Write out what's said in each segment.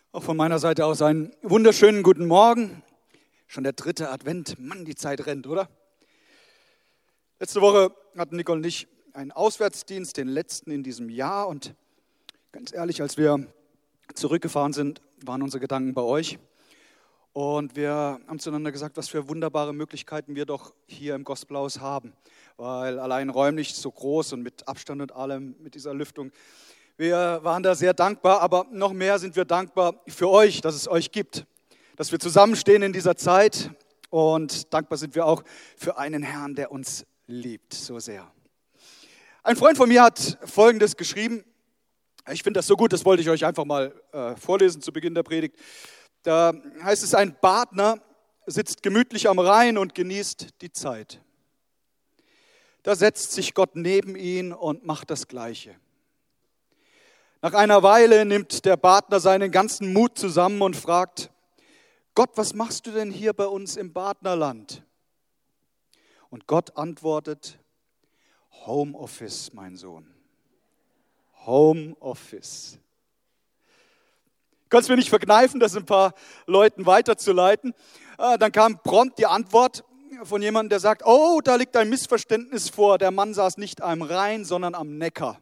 Auch von meiner Seite aus einen wunderschönen guten Morgen. Schon der 3. Advent. Mann, die Zeit rennt, oder? Letzte Woche hatten Nicole und ich einen Auswärtsdienst, den letzten in diesem Jahr. Und ganz ehrlich, als wir zurückgefahren sind, waren unsere Gedanken bei euch. Und wir haben zueinander gesagt, was für wunderbare Möglichkeiten wir doch hier im Gospelhaus haben. Weil allein räumlich so groß und mit Abstand und allem, mit dieser Lüftung. Wir waren da sehr dankbar, aber noch mehr sind wir dankbar für euch, dass es euch gibt. Dass wir zusammenstehen in dieser Zeit und dankbar sind wir auch für einen Herrn, der uns liebt so sehr. Ein Freund von mir hat Folgendes geschrieben. Ich finde das so gut, das wollte ich euch einfach mal vorlesen zu Beginn der Predigt. Da heißt es, ein Badner sitzt gemütlich am Rhein und genießt die Zeit. Da setzt sich Gott neben ihn und macht das Gleiche. Nach einer Weile nimmt der Badner seinen ganzen Mut zusammen und fragt, Gott, was machst du denn hier bei uns im Badnerland? Und Gott antwortet, Homeoffice, mein Sohn. Homeoffice. Ich konnte es mir nicht verkneifen, das ein paar Leuten weiterzuleiten. Dann kam prompt die Antwort von jemandem, der sagt, oh, da liegt ein Missverständnis vor. Der Mann saß nicht am Rhein, sondern am Neckar.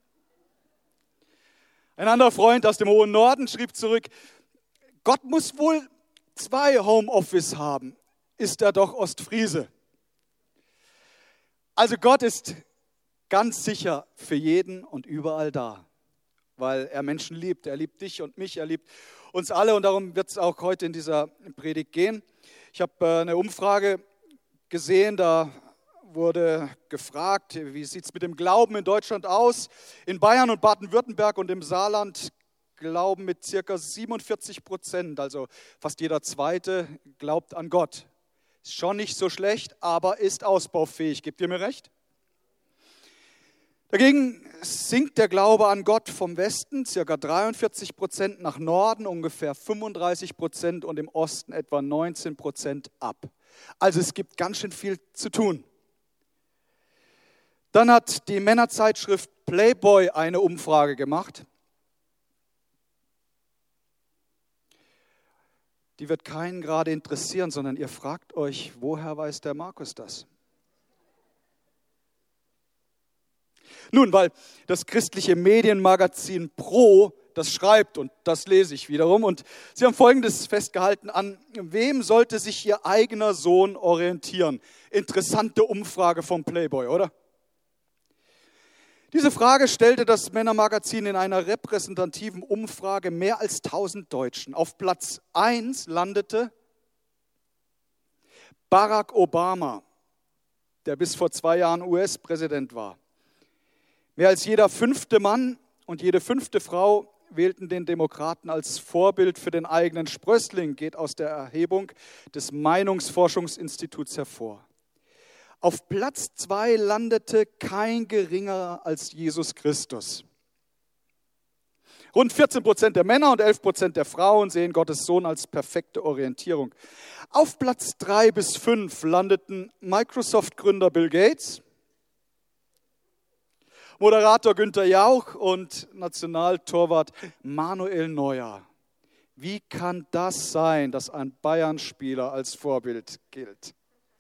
Ein anderer Freund aus dem hohen Norden schrieb zurück, Gott muss wohl 2 Homeoffice haben, ist er doch Ostfriese. Also Gott ist ganz sicher für jeden und überall da, weil er Menschen liebt. Er liebt dich und mich, er liebt uns alle und darum wird es auch heute in dieser Predigt gehen. Ich habe eine Umfrage gesehen, da wurde gefragt, wie sieht es mit dem Glauben in Deutschland aus? In Bayern und Baden-Württemberg und im Saarland glauben mit ca. 47%, also fast jeder Zweite glaubt an Gott. Ist schon nicht so schlecht, aber ist ausbaufähig. Gebt ihr mir recht? Dagegen sinkt der Glaube an Gott vom Westen, ca. 43%, nach Norden ungefähr 35% und im Osten etwa 19% ab. Also es gibt ganz schön viel zu tun. Dann hat die Männerzeitschrift Playboy eine Umfrage gemacht. Die wird keinen gerade interessieren, sondern ihr fragt euch, woher weiß der Markus das? Nun, weil das christliche Medienmagazin Pro das schreibt und das lese ich wiederum und sie haben Folgendes festgehalten, an wem sollte sich ihr eigener Sohn orientieren? Interessante Umfrage vom Playboy, oder? Diese Frage stellte das Männermagazin in einer repräsentativen Umfrage mehr als 1000 Deutschen. Auf Platz 1 landete Barack Obama, der bis vor 2 Jahren US-Präsident war. Mehr als jeder 5. Mann und jede 5. Frau wählten den Demokraten als Vorbild für den eigenen Sprössling, geht aus der Erhebung des Meinungsforschungsinstituts hervor. Auf Platz 2 landete kein geringerer als Jesus Christus. Rund 14% der Männer und 11% der Frauen sehen Gottes Sohn als perfekte Orientierung. Auf Platz 3 bis 5 landeten Microsoft-Gründer Bill Gates, Moderator Günther Jauch und Nationaltorwart Manuel Neuer. Wie kann das sein, dass ein Bayern-Spieler als Vorbild gilt?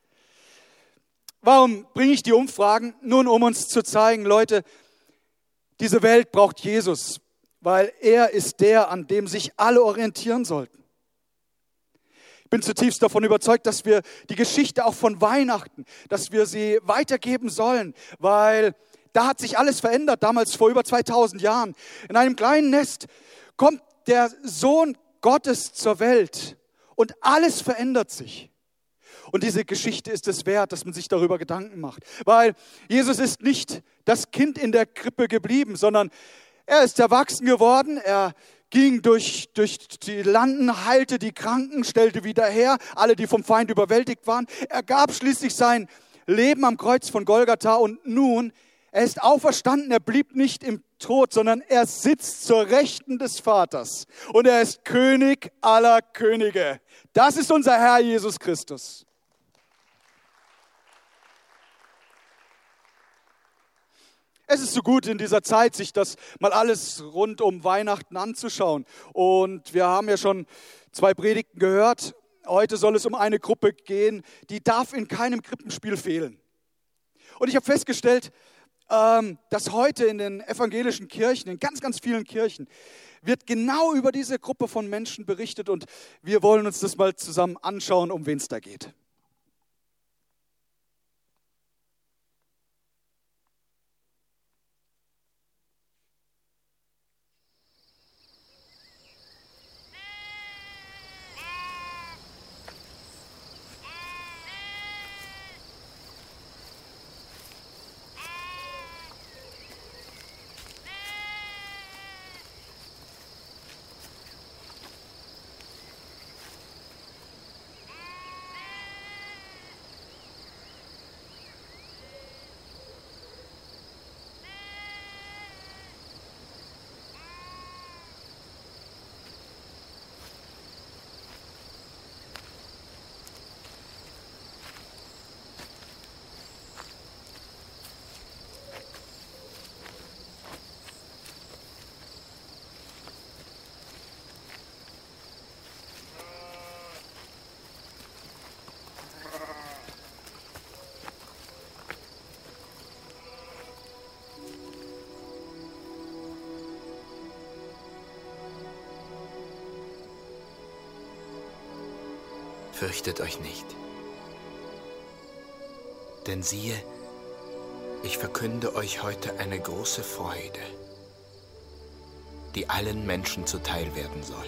Warum bringe ich die Umfragen? Nun, um uns zu zeigen, Leute, diese Welt braucht Jesus, weil er ist der, an dem sich alle orientieren sollten. Ich bin zutiefst davon überzeugt, dass wir die Geschichte auch von Weihnachten, dass wir sie weitergeben sollen, weil da hat sich alles verändert, damals vor über 2000 Jahren. In einem kleinen Nest kommt der Sohn Gottes zur Welt und alles verändert sich. Und diese Geschichte ist es wert, dass man sich darüber Gedanken macht. Weil Jesus ist nicht das Kind in der Krippe geblieben, sondern er ist erwachsen geworden. Er ging durch die Landen, heilte die Kranken, stellte wieder her, alle, die vom Feind überwältigt waren. Er gab schließlich sein Leben am Kreuz von Golgatha und nun, er ist auferstanden, er blieb nicht im Tod, sondern er sitzt zur Rechten des Vaters. Und er ist König aller Könige. Das ist unser Herr Jesus Christus. Es ist so gut in dieser Zeit, sich das mal alles rund um Weihnachten anzuschauen. Und wir haben ja schon 2 Predigten gehört. Heute soll es um eine Gruppe gehen, die darf in keinem Krippenspiel fehlen. Und ich habe festgestellt, dass heute in den evangelischen Kirchen, in ganz, ganz vielen Kirchen, wird genau über diese Gruppe von Menschen berichtet. Und wir wollen uns das mal zusammen anschauen, um wen es da geht. Fürchtet euch nicht. Denn siehe, ich verkünde euch heute eine große Freude, die allen Menschen zuteil werden soll.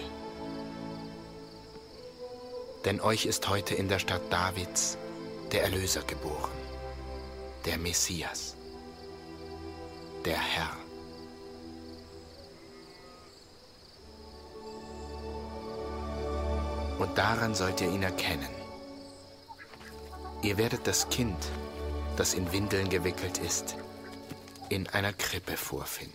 Denn euch ist heute in der Stadt Davids der Erlöser geboren, der Messias, der Herr. Und daran sollt ihr ihn erkennen. Ihr werdet das Kind, das in Windeln gewickelt ist, in einer Krippe vorfinden.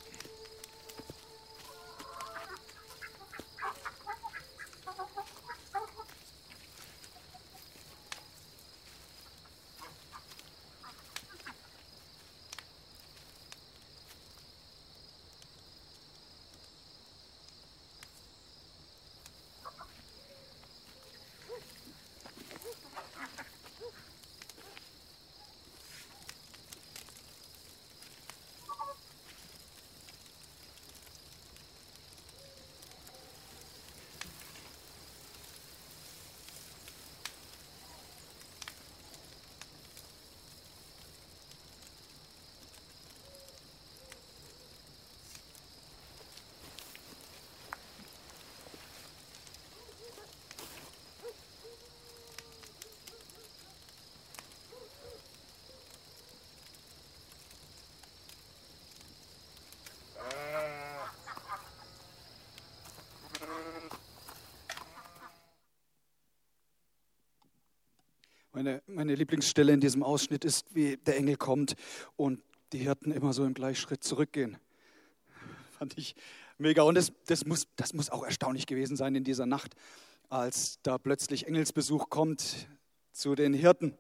Meine Lieblingsstelle in diesem Ausschnitt ist, wie der Engel kommt und die Hirten immer so im Gleichschritt zurückgehen. Fand ich mega. Und das muss auch erstaunlich gewesen sein in dieser Nacht, als da plötzlich Engelsbesuch kommt zu den Hirten.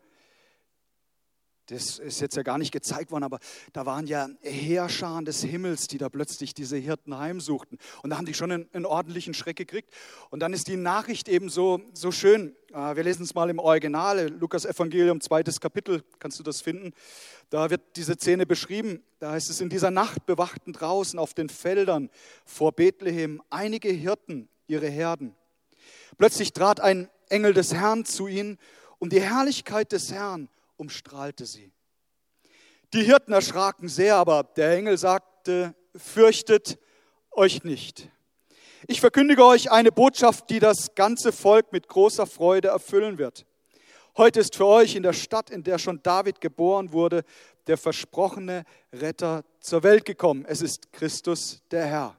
Das ist jetzt ja gar nicht gezeigt worden, aber da waren ja Heerscharen des Himmels, die da plötzlich diese Hirten heimsuchten. Und da haben die schon einen ordentlichen Schreck gekriegt. Und dann ist die Nachricht eben so schön. Wir lesen es mal im Original, Lukas Evangelium, 2. Kapitel, kannst du das finden? Da wird diese Szene beschrieben. Da heißt es, in dieser Nacht bewachten draußen auf den Feldern vor Bethlehem einige Hirten ihre Herden. Plötzlich trat ein Engel des Herrn zu ihnen und die Herrlichkeit des Herrn umstrahlte sie. Die Hirten erschraken sehr, aber der Engel sagte, fürchtet euch nicht. Ich verkündige euch eine Botschaft, die das ganze Volk mit großer Freude erfüllen wird. Heute ist für euch in der Stadt, in der schon David geboren wurde, der versprochene Retter zur Welt gekommen. Es ist Christus, der Herr.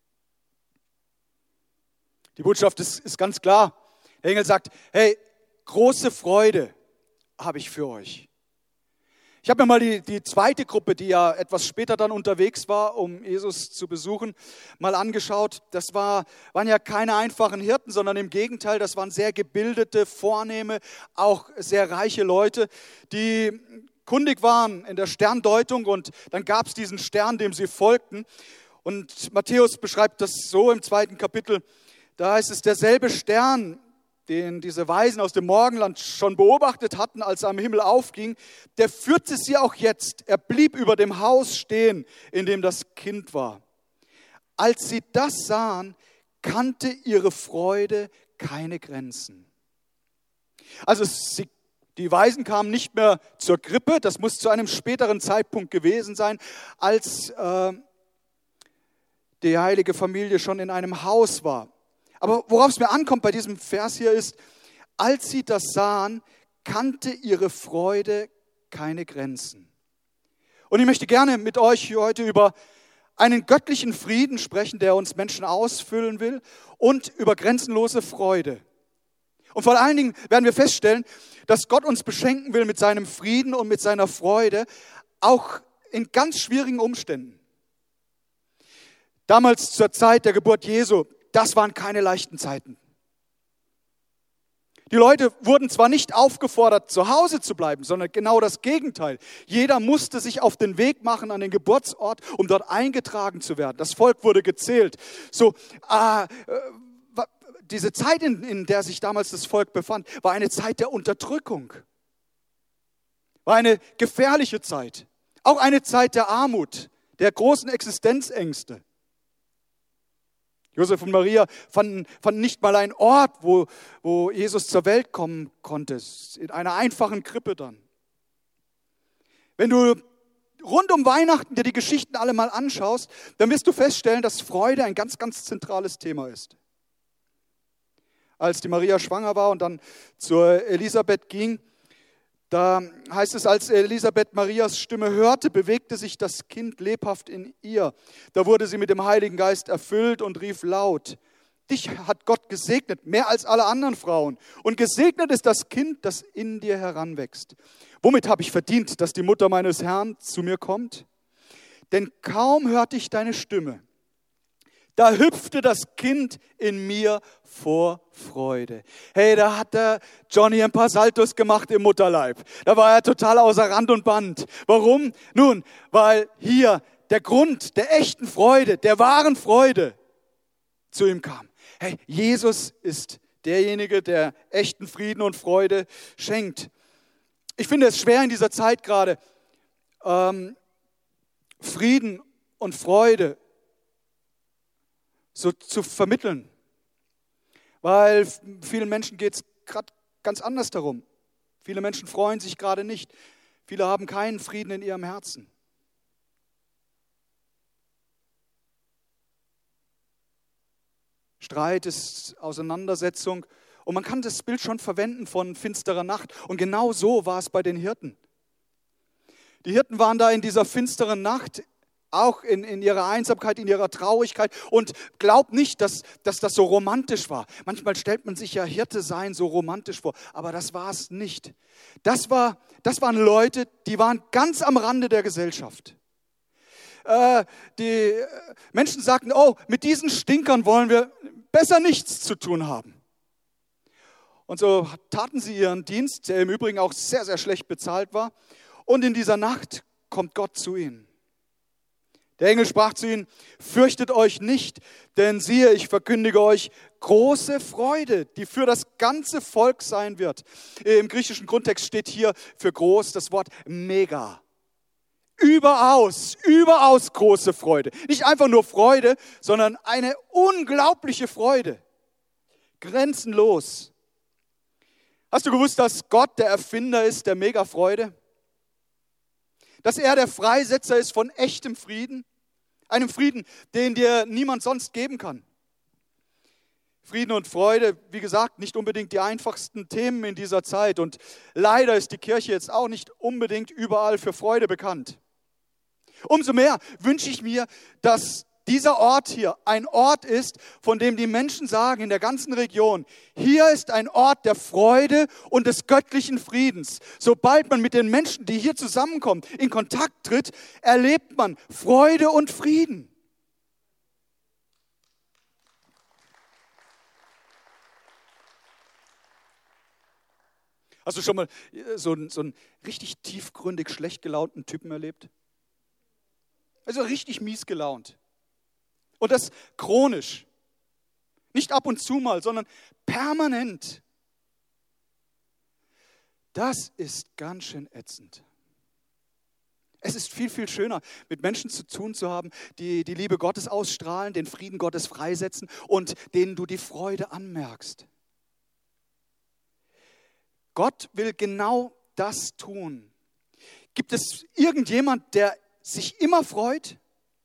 Die Botschaft ist ganz klar. Der Engel sagt, hey, große Freude habe ich für euch. Ich habe mir mal die zweite Gruppe, die ja etwas später dann unterwegs war, um Jesus zu besuchen, mal angeschaut. Das waren ja keine einfachen Hirten, sondern im Gegenteil, das waren sehr gebildete, vornehme, auch sehr reiche Leute, die kundig waren in der Sterndeutung und dann gab es diesen Stern, dem sie folgten. Und Matthäus beschreibt das so im 2. Kapitel. Da heißt es, derselbe Stern, den diese Weisen aus dem Morgenland schon beobachtet hatten, als er am Himmel aufging, der führte sie auch jetzt. Er blieb über dem Haus stehen, in dem das Kind war. Als sie das sahen, kannte ihre Freude keine Grenzen. Also die Weisen kamen nicht mehr zur Krippe, das muss zu einem späteren Zeitpunkt gewesen sein, als die heilige Familie schon in einem Haus war. Aber worauf es mir ankommt bei diesem Vers hier ist, als sie das sahen, kannte ihre Freude keine Grenzen. Und ich möchte gerne mit euch heute über einen göttlichen Frieden sprechen, der uns Menschen ausfüllen will, und über grenzenlose Freude. Und vor allen Dingen werden wir feststellen, dass Gott uns beschenken will mit seinem Frieden und mit seiner Freude, auch in ganz schwierigen Umständen. Damals zur Zeit der Geburt Jesu, das waren keine leichten Zeiten. Die Leute wurden zwar nicht aufgefordert, zu Hause zu bleiben, sondern genau das Gegenteil. Jeder musste sich auf den Weg machen an den Geburtsort, um dort eingetragen zu werden. Das Volk wurde gezählt. Diese Zeit, in der sich damals das Volk befand, war eine Zeit der Unterdrückung. War eine gefährliche Zeit. Auch eine Zeit der Armut, der großen Existenzängste. Josef und Maria fanden nicht mal einen Ort, wo Jesus zur Welt kommen konnte, in einer einfachen Krippe dann. Wenn du rund um Weihnachten dir die Geschichten alle mal anschaust, dann wirst du feststellen, dass Freude ein ganz, ganz zentrales Thema ist. Als die Maria schwanger war und dann zur Elisabeth ging, da heißt es, als Elisabeth Marias Stimme hörte, bewegte sich das Kind lebhaft in ihr. Da wurde sie mit dem Heiligen Geist erfüllt und rief laut: Dich hat Gott gesegnet, mehr als alle anderen Frauen. Und gesegnet ist das Kind, das in dir heranwächst. Womit habe ich verdient, dass die Mutter meines Herrn zu mir kommt? Denn kaum hörte ich deine Stimme, da hüpfte das Kind in mir vor Freude. Hey, da hat der Johnny ein paar Saltos gemacht im Mutterleib. Da war er total außer Rand und Band. Warum? Nun, weil hier der Grund der echten Freude, der wahren Freude zu ihm kam. Hey, Jesus ist derjenige, der echten Frieden und Freude schenkt. Ich finde es schwer in dieser Zeit gerade, Frieden und Freude so zu vermitteln. Weil vielen Menschen geht es gerade ganz anders darum. Viele Menschen freuen sich gerade nicht. Viele haben keinen Frieden in ihrem Herzen. Streit ist Auseinandersetzung. Und man kann das Bild schon verwenden von finsterer Nacht. Und genau so war es bei den Hirten. Die Hirten waren da in dieser finsteren Nacht, auch in ihrer Einsamkeit, in ihrer Traurigkeit. Und glaubt nicht, dass das so romantisch war. Manchmal stellt man sich ja Hirte sein so romantisch vor, aber das war es nicht. Das waren Leute, die waren ganz am Rande der Gesellschaft. Die Menschen sagten, oh, mit diesen Stinkern wollen wir besser nichts zu tun haben. Und so taten sie ihren Dienst, der im Übrigen auch sehr, sehr schlecht bezahlt war. Und in dieser Nacht kommt Gott zu ihnen. Der Engel sprach zu ihnen: Fürchtet euch nicht, denn siehe, ich verkündige euch große Freude, die für das ganze Volk sein wird. Im griechischen Grundtext steht hier für groß das Wort mega. Überaus große Freude. Nicht einfach nur Freude, sondern eine unglaubliche Freude. Grenzenlos. Hast du gewusst, dass Gott der Erfinder ist der Mega-Freude? Dass er der Freisetzer ist von echtem Frieden, einem Frieden, den dir niemand sonst geben kann. Frieden und Freude, wie gesagt, nicht unbedingt die einfachsten Themen in dieser Zeit. Und leider ist die Kirche jetzt auch nicht unbedingt überall für Freude bekannt. Umso mehr wünsche ich mir, dass dieser Ort hier ein Ort ist, von dem die Menschen sagen in der ganzen Region: Hier ist ein Ort der Freude und des göttlichen Friedens. Sobald man mit den Menschen, die hier zusammenkommen, in Kontakt tritt, erlebt man Freude und Frieden. Hast du schon mal so einen richtig tiefgründig schlecht gelaunten Typen erlebt? Also richtig mies gelaunt. Und das chronisch. Nicht ab und zu mal, sondern permanent. Das ist ganz schön ätzend. Es ist viel, viel schöner, mit Menschen zu tun zu haben, die die Liebe Gottes ausstrahlen, den Frieden Gottes freisetzen und denen du die Freude anmerkst. Gott will genau das tun. Gibt es irgendjemand, der sich immer freut?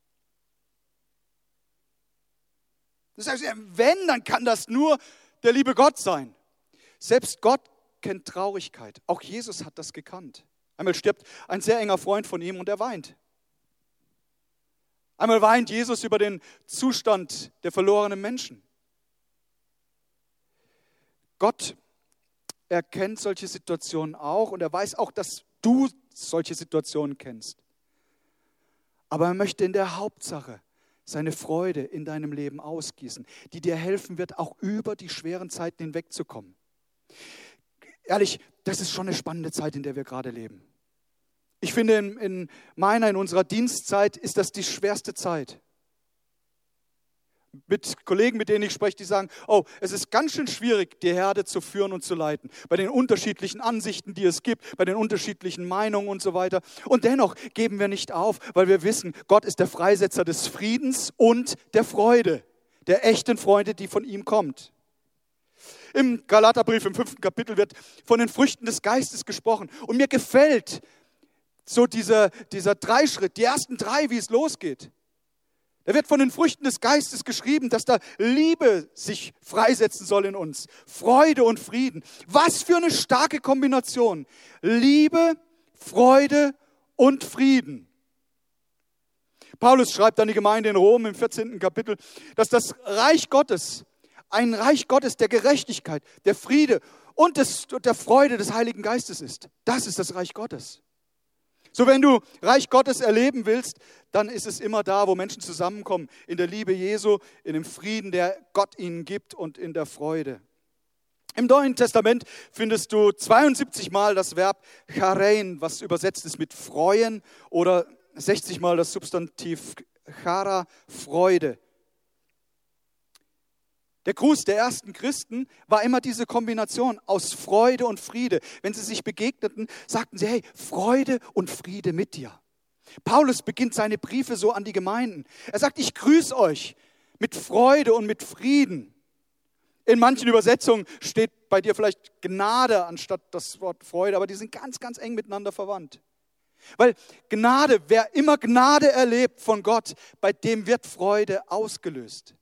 Das heißt, wenn, dann kann das nur der liebe Gott sein. Selbst Gott kennt Traurigkeit. Auch Jesus hat das gekannt. Einmal stirbt ein sehr enger Freund von ihm und er weint. Einmal weint Jesus über den Zustand der verlorenen Menschen. Gott erkennt solche Situationen auch und er weiß auch, dass du solche Situationen kennst. Aber er möchte in der Hauptsache seine Freude in deinem Leben ausgießen, die dir helfen wird, auch über die schweren Zeiten hinwegzukommen. Ehrlich, das ist schon eine spannende Zeit, in der wir gerade leben. Ich finde, in unserer Dienstzeit ist das die schwerste Zeit. Mit Kollegen, mit denen ich spreche, die sagen, oh, es ist ganz schön schwierig, die Herde zu führen und zu leiten. Bei den unterschiedlichen Ansichten, die es gibt, bei den unterschiedlichen Meinungen und so weiter. Und dennoch geben wir nicht auf, weil wir wissen, Gott ist der Freisetzer des Friedens und der Freude, der echten Freude, die von ihm kommt. Im Galaterbrief im 5. Kapitel wird von den Früchten des Geistes gesprochen. Und mir gefällt so dieser Dreischritt, die ersten 3, wie es losgeht. Da wird von den Früchten des Geistes geschrieben, dass da Liebe sich freisetzen soll in uns. Freude und Frieden. Was für eine starke Kombination. Liebe, Freude und Frieden. Paulus schreibt an die Gemeinde in Rom im 14. Kapitel, dass das Reich Gottes, ein Reich Gottes der Gerechtigkeit, der Friede und der Freude des Heiligen Geistes ist. Das ist das Reich Gottes. So, wenn du Reich Gottes erleben willst, dann ist es immer da, wo Menschen zusammenkommen, in der Liebe Jesu, in dem Frieden, der Gott ihnen gibt und in der Freude. Im Neuen Testament findest du 72 Mal das Verb charein, was übersetzt ist mit freuen, oder 60 Mal das Substantiv chara, Freude. Der Gruß der ersten Christen war immer diese Kombination aus Freude und Friede. Wenn sie sich begegneten, sagten sie, hey, Freude und Friede mit dir. Paulus beginnt seine Briefe so an die Gemeinden. Er sagt, ich grüße euch mit Freude und mit Frieden. In manchen Übersetzungen steht bei dir vielleicht Gnade anstatt das Wort Freude, aber die sind ganz, ganz eng miteinander verwandt. Weil Gnade, wer immer Gnade erlebt von Gott, bei dem wird Freude ausgelöst.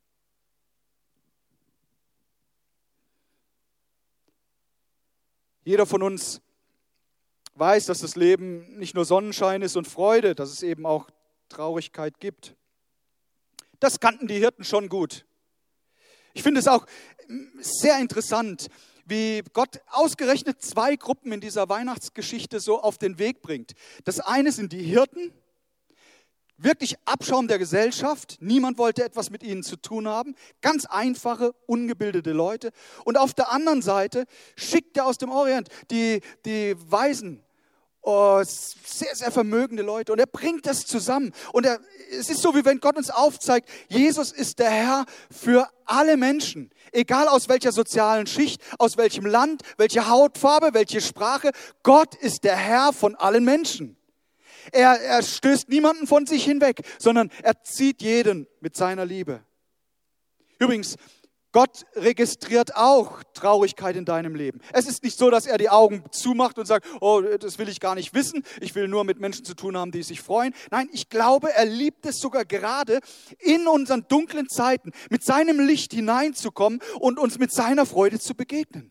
Jeder von uns weiß, dass das Leben nicht nur Sonnenschein ist und Freude, dass es eben auch Traurigkeit gibt. Das kannten die Hirten schon gut. Ich finde es auch sehr interessant, wie Gott ausgerechnet 2 Gruppen in dieser Weihnachtsgeschichte so auf den Weg bringt. Das eine sind die Hirten, wirklich Abschaum der Gesellschaft. Niemand wollte etwas mit ihnen zu tun haben. Ganz einfache, ungebildete Leute. Und auf der anderen Seite schickt er aus dem Orient die Weisen, sehr, sehr vermögende Leute. Und er bringt das zusammen. Und es ist so, wie wenn Gott uns aufzeigt, Jesus ist der Herr für alle Menschen. Egal aus welcher sozialen Schicht, aus welchem Land, welche Hautfarbe, welche Sprache. Gott ist der Herr von allen Menschen. Er stößt niemanden von sich hinweg, sondern er zieht jeden mit seiner Liebe. Übrigens, Gott registriert auch Traurigkeit in deinem Leben. Es ist nicht so, dass er die Augen zumacht und sagt, oh, das will ich gar nicht wissen, ich will nur mit Menschen zu tun haben, die sich freuen. Nein, ich glaube, er liebt es sogar gerade, in unseren dunklen Zeiten mit seinem Licht hineinzukommen und uns mit seiner Freude zu begegnen.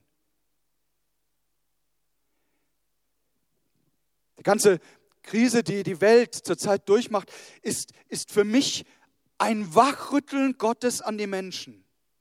Die ganze Krise, die die Welt zurzeit durchmacht, ist für mich ein Wachrütteln Gottes an die Menschen.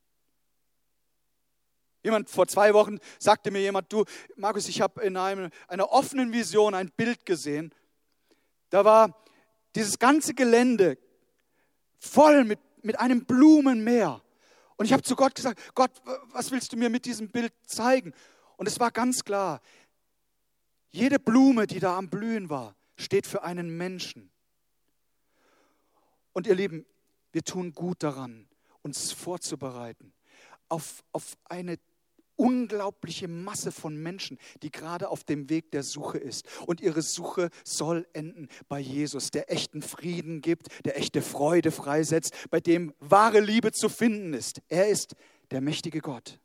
Vor 2 Wochen sagte mir jemand, du Markus, ich habe in einer offenen Vision ein Bild gesehen. Da war dieses ganze Gelände voll mit einem Blumenmeer. Und ich habe zu Gott gesagt, Gott, was willst du mir mit diesem Bild zeigen? Und es war ganz klar, jede Blume, die da am Blühen war, steht für einen Menschen. Und ihr Lieben, wir tun gut daran, uns vorzubereiten auf eine unglaubliche Masse von Menschen, die gerade auf dem Weg der Suche ist. Und ihre Suche soll enden bei Jesus, der echten Frieden gibt, der echte Freude freisetzt, bei dem wahre Liebe zu finden ist. Er ist der mächtige Gott.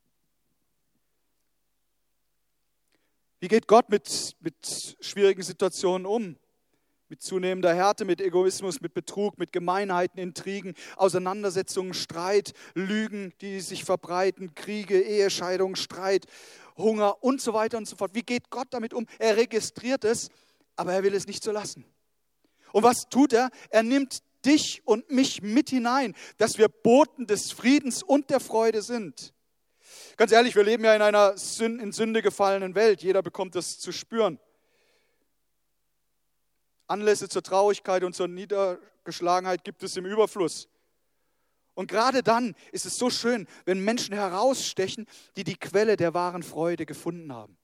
Wie geht Gott mit schwierigen Situationen um? Mit zunehmender Härte, mit Egoismus, mit Betrug, mit Gemeinheiten, Intrigen, Auseinandersetzungen, Streit, Lügen, die sich verbreiten, Kriege, Ehescheidung, Streit, Hunger und so weiter und so fort. Wie geht Gott damit um? Er registriert es, aber er will es nicht so lassen. Und was tut er? Er nimmt dich und mich mit hinein, dass wir Boten des Friedens und der Freude sind. Ganz ehrlich, wir leben ja in einer in Sünde gefallenen Welt. Jeder bekommt das zu spüren. Anlässe zur Traurigkeit und zur Niedergeschlagenheit gibt es im Überfluss. Und gerade dann ist es so schön, wenn Menschen herausstechen, die die Quelle der wahren Freude gefunden haben.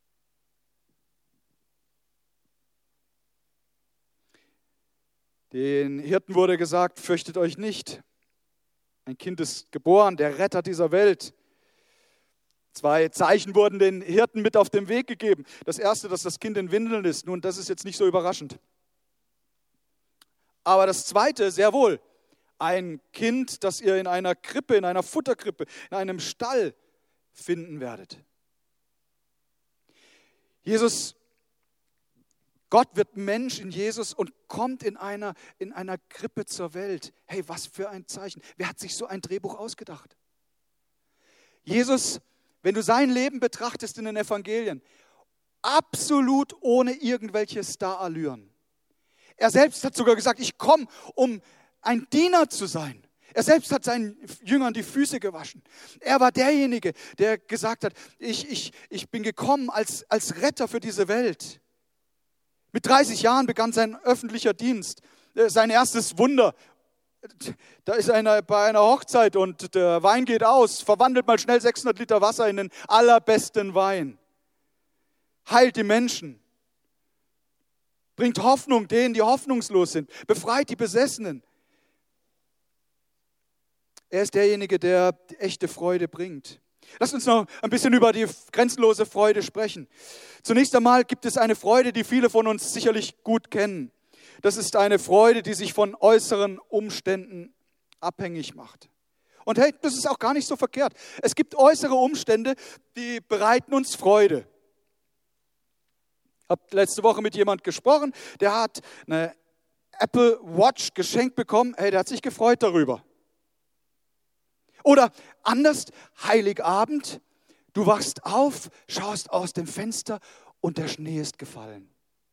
Den Hirten wurde gesagt, fürchtet euch nicht. Ein Kind ist geboren, der Retter dieser Welt. 2 Zeichen wurden den Hirten mit auf den Weg gegeben. Das erste, dass das Kind in Windeln ist. Nun, das ist jetzt nicht so überraschend. Aber das zweite, sehr wohl, ein Kind, das ihr in einer Krippe, in einer Futterkrippe, in einem Stall finden werdet. Gott wird Mensch in Jesus und kommt in einer Krippe zur Welt. Hey, was für ein Zeichen. Wer hat sich so ein Drehbuch ausgedacht? Jesus, wenn du sein Leben betrachtest in den Evangelien, absolut ohne irgendwelche Starallüren. Er selbst hat sogar gesagt, ich komme, um ein Diener zu sein. Er selbst hat seinen Jüngern die Füße gewaschen. Er war derjenige, der gesagt hat, ich bin gekommen als Retter für diese Welt. Mit 30 Jahren begann sein öffentlicher Dienst, sein erstes Wunder. Da ist einer bei einer Hochzeit und der Wein geht aus, verwandelt mal schnell 600 Liter Wasser in den allerbesten Wein. Heilt die Menschen, bringt Hoffnung denen, die hoffnungslos sind, befreit die Besessenen. Er ist derjenige, der die echte Freude bringt. Lasst uns noch ein bisschen über die grenzenlose Freude sprechen. Zunächst einmal gibt es eine Freude, die viele von uns sicherlich gut kennen. Das ist eine Freude, die sich von äußeren Umständen abhängig macht. Und hey, das ist auch gar nicht so verkehrt. Es gibt äußere Umstände, die bereiten uns Freude. Ich habe letzte Woche mit jemandem gesprochen, der hat eine Apple Watch geschenkt bekommen. Hey, der hat sich gefreut darüber. Oder anders, Heiligabend, du wachst auf, schaust aus dem Fenster und der Schnee ist gefallen.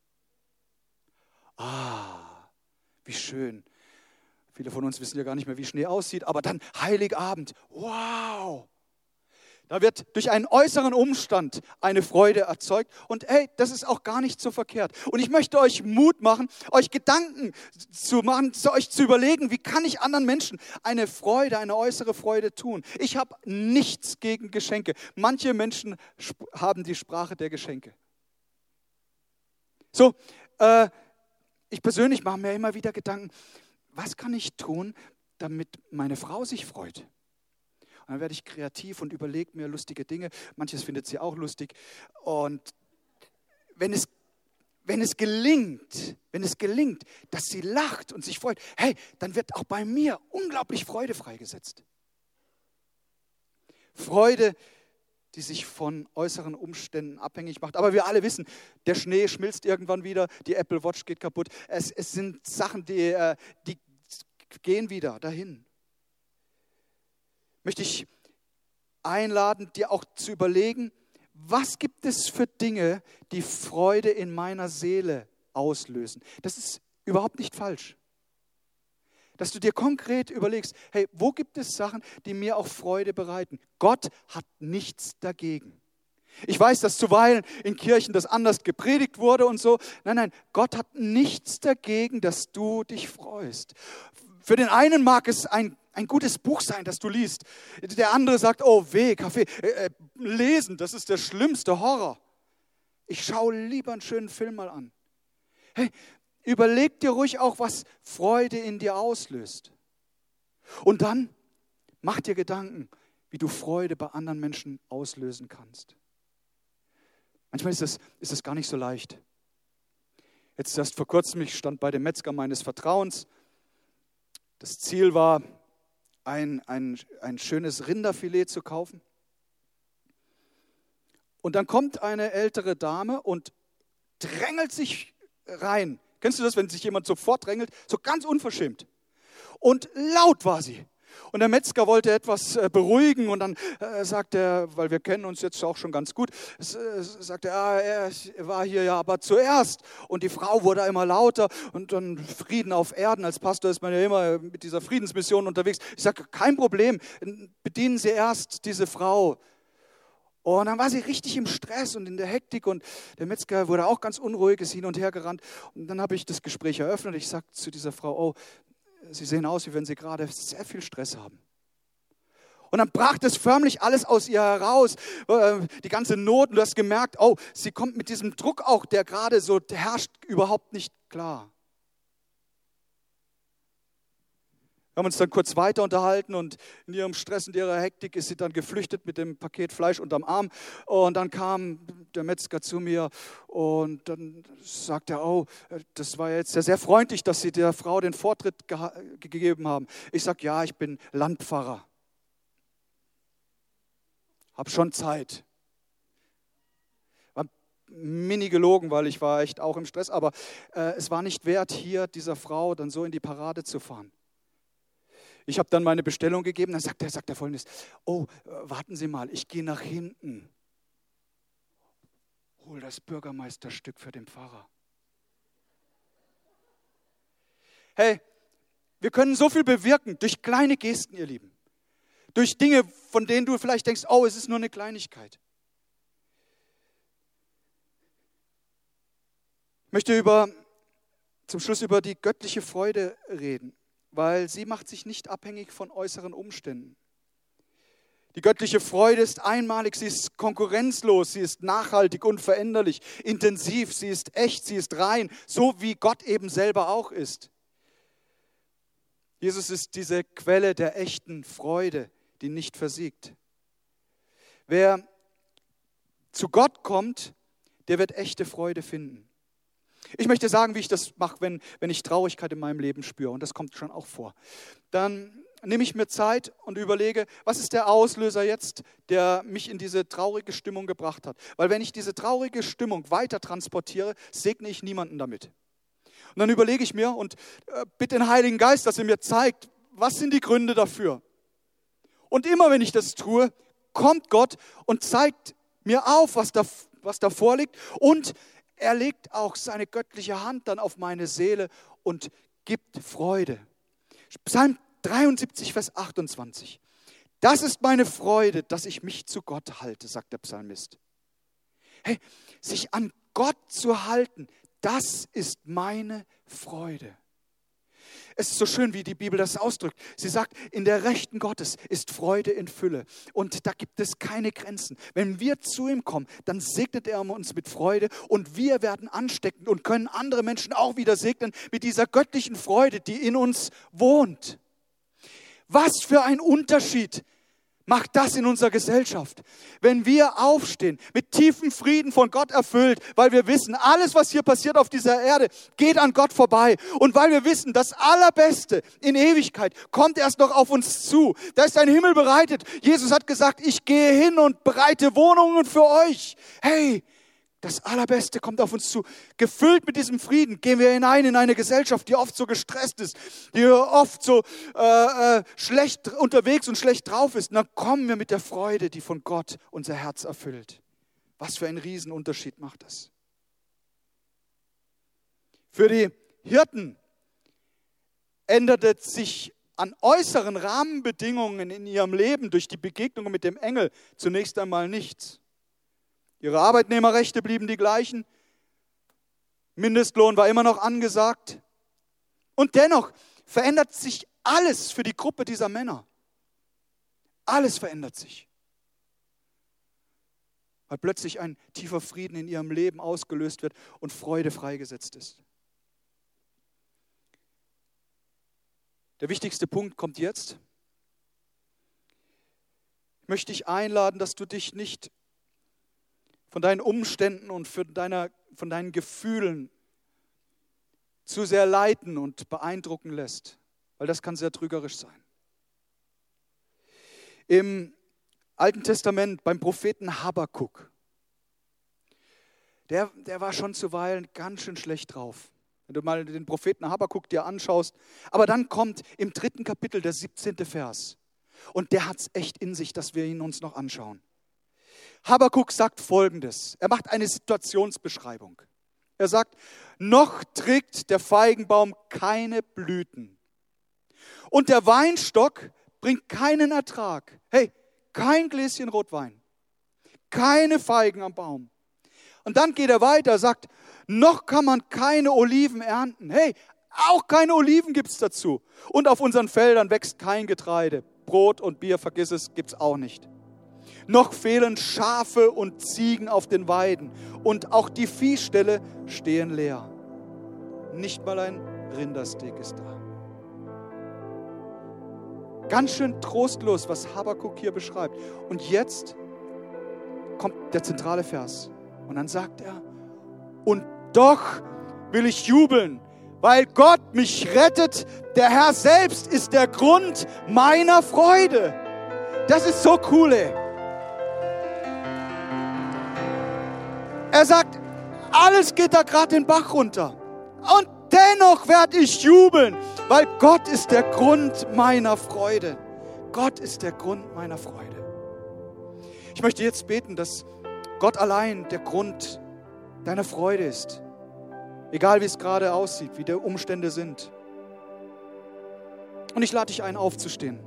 Ah, wie schön. Viele von uns wissen ja gar nicht mehr, wie Schnee aussieht, aber dann Heiligabend. Wow! Da wird durch einen äußeren Umstand eine Freude erzeugt. Und hey, das ist auch gar nicht so verkehrt. Und ich möchte euch Mut machen, euch Gedanken zu machen, euch zu überlegen, wie kann ich anderen Menschen eine Freude, eine äußere Freude tun. Ich habe nichts gegen Geschenke. Manche Menschen haben die Sprache der Geschenke. So, ich persönlich mache mir immer wieder Gedanken, was kann ich tun, damit meine Frau sich freut? Und dann werde ich kreativ und überlege mir lustige Dinge. Manches findet sie auch lustig. Und wenn es gelingt, dass sie lacht und sich freut, hey, dann wird auch bei mir unglaublich Freude freigesetzt. Freude, die sich von äußeren Umständen abhängig macht. Aber wir alle wissen, der Schnee schmilzt irgendwann wieder, die Apple Watch geht kaputt. Es sind Sachen, die gehen wieder dahin. Möchte ich einladen, dir auch zu überlegen, was gibt es für Dinge, die Freude in meiner Seele auslösen. Das ist überhaupt nicht falsch. Dass du dir konkret überlegst, hey, wo gibt es Sachen, die mir auch Freude bereiten? Gott hat nichts dagegen. Ich weiß, dass zuweilen in Kirchen das anders gepredigt wurde und so. Nein, Gott hat nichts dagegen, dass du dich freust. Für den einen mag es ein ein gutes Buch sein, das du liest. Der andere sagt, oh weh, Kaffee, lesen, das ist der schlimmste Horror. Ich schaue lieber einen schönen Film mal an. Hey, überleg dir ruhig auch, was Freude in dir auslöst. Und dann mach dir Gedanken, wie du Freude bei anderen Menschen auslösen kannst. Manchmal ist es gar nicht so leicht. Jetzt erst vor kurzem, ich stand bei dem Metzger meines Vertrauens. Das Ziel war, ein schönes Rinderfilet zu kaufen. Und dann kommt eine ältere Dame und drängelt sich rein. Kennst du das, wenn sich jemand sofort drängelt? So ganz unverschämt. Und laut war sie. Und der Metzger wollte etwas beruhigen und dann sagt er, weil wir kennen uns jetzt auch schon ganz gut, sagt er war hier ja aber zuerst. Und die Frau wurde immer lauter und dann Frieden auf Erden. Als Pastor ist man ja immer mit dieser Friedensmission unterwegs. Ich sage, kein Problem, bedienen Sie erst diese Frau. Und dann war sie richtig im Stress und in der Hektik und der Metzger wurde auch ganz unruhig, ist hin und her gerannt. Und dann habe ich das Gespräch eröffnet. Ich sagte zu dieser Frau, oh, Sie sehen aus, wie wenn Sie gerade sehr viel Stress haben. Und dann brach das förmlich alles aus ihr heraus, die ganze Not. Und du hast gemerkt, oh, sie kommt mit diesem Druck auch, der gerade so herrscht, überhaupt nicht klar. Wir haben uns dann kurz weiter unterhalten und in ihrem Stress und ihrer Hektik ist sie dann geflüchtet mit dem Paket Fleisch unterm Arm. Und dann kam der Metzger zu mir und dann sagt er, oh, das war jetzt sehr freundlich, dass Sie der Frau den Vortritt gegeben haben. Ich sage, ja, ich bin Landpfarrer. Hab schon Zeit. War mini gelogen, weil ich war echt auch im Stress, aber es war nicht wert, hier dieser Frau dann so in die Parade zu fahren. Ich habe dann meine Bestellung gegeben, dann sagt er Folgendes, oh, warten Sie mal, ich gehe nach hinten, hol das Bürgermeisterstück für den Pfarrer. Hey, wir können so viel bewirken durch kleine Gesten, ihr Lieben. Durch Dinge, von denen du vielleicht denkst, oh, es ist nur eine Kleinigkeit. Ich möchte zum Schluss über die göttliche Freude reden, weil sie macht sich nicht abhängig von äußeren Umständen. Die göttliche Freude ist einmalig, sie ist konkurrenzlos, sie ist nachhaltig, unveränderlich, intensiv, sie ist echt, sie ist rein, so wie Gott eben selber auch ist. Jesus ist diese Quelle der echten Freude, die nicht versiegt. Wer zu Gott kommt, der wird echte Freude finden. Ich möchte sagen, wie ich das mache, wenn ich Traurigkeit in meinem Leben spüre. Und das kommt schon auch vor. Dann nehme ich mir Zeit und überlege, was ist der Auslöser jetzt, der mich in diese traurige Stimmung gebracht hat. Weil wenn ich diese traurige Stimmung weiter transportiere, segne ich niemanden damit. Und dann überlege ich mir und bitte den Heiligen Geist, dass er mir zeigt, was sind die Gründe dafür. Und immer wenn ich das tue, kommt Gott und zeigt mir auf, was da vorliegt. Und er legt auch seine göttliche Hand dann auf meine Seele und gibt Freude. Psalm 73, Vers 28. Das ist meine Freude, dass ich mich zu Gott halte, sagt der Psalmist. Hey, sich an Gott zu halten, das ist meine Freude. Es ist so schön, wie die Bibel das ausdrückt. Sie sagt, in der Rechten Gottes ist Freude in Fülle. Und da gibt es keine Grenzen. Wenn wir zu ihm kommen, dann segnet er uns mit Freude und wir werden ansteckend und können andere Menschen auch wieder segnen mit dieser göttlichen Freude, die in uns wohnt. Was für ein Unterschied macht das in unserer Gesellschaft, wenn wir aufstehen, mit tiefem Frieden von Gott erfüllt, weil wir wissen, alles, was hier passiert auf dieser Erde, geht an Gott vorbei. Und weil wir wissen, das Allerbeste in Ewigkeit kommt erst noch auf uns zu. Da ist ein Himmel bereitet. Jesus hat gesagt, ich gehe hin und bereite Wohnungen für euch. Hey, das Allerbeste kommt auf uns zu. Gefüllt mit diesem Frieden gehen wir hinein in eine Gesellschaft, die oft so gestresst ist, die oft so schlecht unterwegs und schlecht drauf ist. Und dann kommen wir mit der Freude, die von Gott unser Herz erfüllt. Was für einen Riesenunterschied macht das? Für die Hirten änderte sich an äußeren Rahmenbedingungen in ihrem Leben durch die Begegnung mit dem Engel zunächst einmal nichts. Ihre Arbeitnehmerrechte blieben die gleichen. Mindestlohn war immer noch angesagt. Und dennoch verändert sich alles für die Gruppe dieser Männer. Alles verändert sich. Weil plötzlich ein tiefer Frieden in ihrem Leben ausgelöst wird und Freude freigesetzt ist. Der wichtigste Punkt kommt jetzt. Ich möchte dich einladen, dass du dich nicht von deinen Umständen und von deinen Gefühlen zu sehr leiten und beeindrucken lässt, weil das kann sehr trügerisch sein. Im Alten Testament beim Propheten Habakuk, der war schon zuweilen ganz schön schlecht drauf. Wenn du mal den Propheten Habakuk dir anschaust. Aber dann kommt im 3. Kapitel der 17. Vers. Und der hat es echt in sich, dass wir ihn uns noch anschauen. Habakuk sagt Folgendes. Er macht eine Situationsbeschreibung. Er sagt, noch trägt der Feigenbaum keine Blüten. Und der Weinstock bringt keinen Ertrag. Hey, kein Gläschen Rotwein. Keine Feigen am Baum. Und dann geht er weiter, sagt, noch kann man keine Oliven ernten. Hey, auch keine Oliven gibt es dazu. Und auf unseren Feldern wächst kein Getreide. Brot und Bier, vergiss es, gibt es auch nicht. Noch fehlen Schafe und Ziegen auf den Weiden. Und auch die Viehställe stehen leer. Nicht mal ein Rindersteak ist da. Ganz schön trostlos, was Habakuk hier beschreibt. Und jetzt kommt der zentrale Vers. Und dann sagt er, und doch will ich jubeln, weil Gott mich rettet. Der Herr selbst ist der Grund meiner Freude. Das ist so cool, ey. Er sagt, alles geht da gerade den Bach runter. Und dennoch werde ich jubeln, weil Gott ist der Grund meiner Freude. Gott ist der Grund meiner Freude. Ich möchte jetzt beten, dass Gott allein der Grund deiner Freude ist. Egal wie es gerade aussieht, wie die Umstände sind. Und ich lade dich ein, aufzustehen.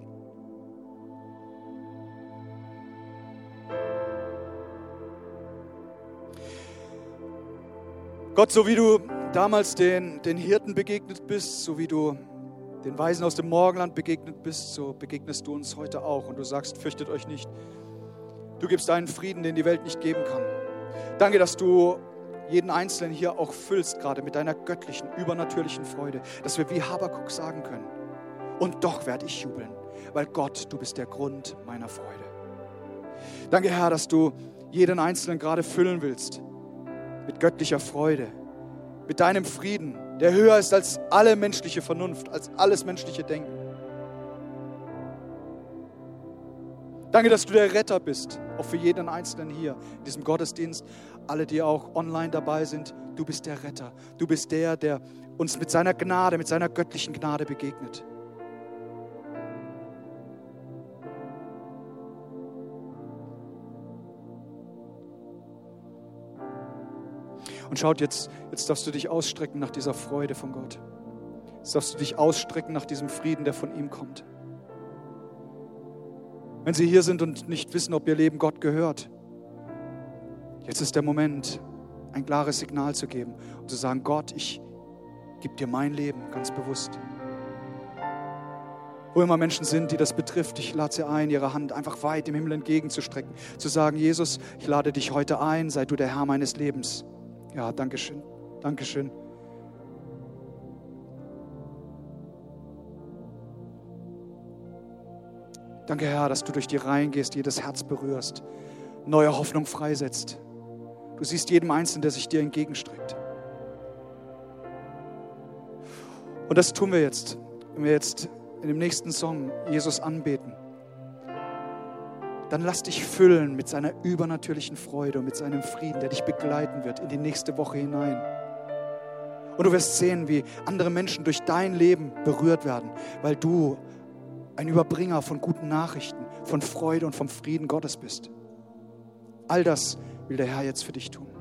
Gott, so wie du damals den Hirten begegnet bist, so wie du den Weisen aus dem Morgenland begegnet bist, so begegnest du uns heute auch. Und du sagst, fürchtet euch nicht. Du gibst einen Frieden, den die Welt nicht geben kann. Danke, dass du jeden Einzelnen hier auch füllst, gerade mit deiner göttlichen, übernatürlichen Freude, dass wir wie Habakuk sagen können, und doch werde ich jubeln, weil Gott, du bist der Grund meiner Freude. Danke, Herr, dass du jeden Einzelnen gerade füllen willst mit göttlicher Freude, mit deinem Frieden, der höher ist als alle menschliche Vernunft, als alles menschliche Denken. Danke, dass du der Retter bist, auch für jeden Einzelnen hier in diesem Gottesdienst, alle, die auch online dabei sind. Du bist der Retter. Du bist der uns mit seiner Gnade, mit seiner göttlichen Gnade begegnet. Und schaut, jetzt darfst du dich ausstrecken nach dieser Freude von Gott. Jetzt darfst du dich ausstrecken nach diesem Frieden, der von ihm kommt. Wenn Sie hier sind und nicht wissen, ob Ihr Leben Gott gehört, jetzt ist der Moment, ein klares Signal zu geben und zu sagen, Gott, ich gebe dir mein Leben ganz bewusst. Wo immer Menschen sind, die das betrifft, ich lade sie ein, ihre Hand einfach weit im Himmel entgegenzustrecken, zu sagen, Jesus, ich lade dich heute ein, sei du der Herr meines Lebens. Ja, danke schön, danke schön. Danke, Herr, dass du durch die Reihen gehst, jedes Herz berührst, neue Hoffnung freisetzt. Du siehst jeden Einzelnen, der sich dir entgegenstreckt. Und das tun wir jetzt, wenn wir jetzt in dem nächsten Song Jesus anbeten. Dann lass dich füllen mit seiner übernatürlichen Freude und mit seinem Frieden, der dich begleiten wird in die nächste Woche hinein. Und du wirst sehen, wie andere Menschen durch dein Leben berührt werden, weil du ein Überbringer von guten Nachrichten, von Freude und vom Frieden Gottes bist. All das will der Herr jetzt für dich tun.